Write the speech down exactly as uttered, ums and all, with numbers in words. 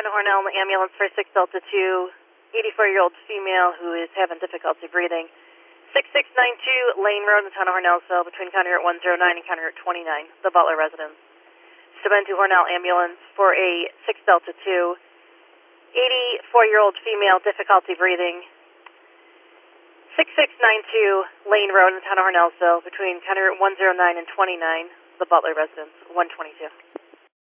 Hornell, an ambulance for six Delta two, eighty-four-year-old female who is having difficulty breathing. six six nine two Lane Road in the town of Hornellsville between County Route one oh nine and County Route twenty-nine, the Butler residence. seven two Hornell ambulance for a six Delta two, eighty-four-year-old female, difficulty breathing. six six nine two Lane Road in the town of Hornellsville between County Route one oh nine and twenty-nine, the Butler residence, one twenty-two.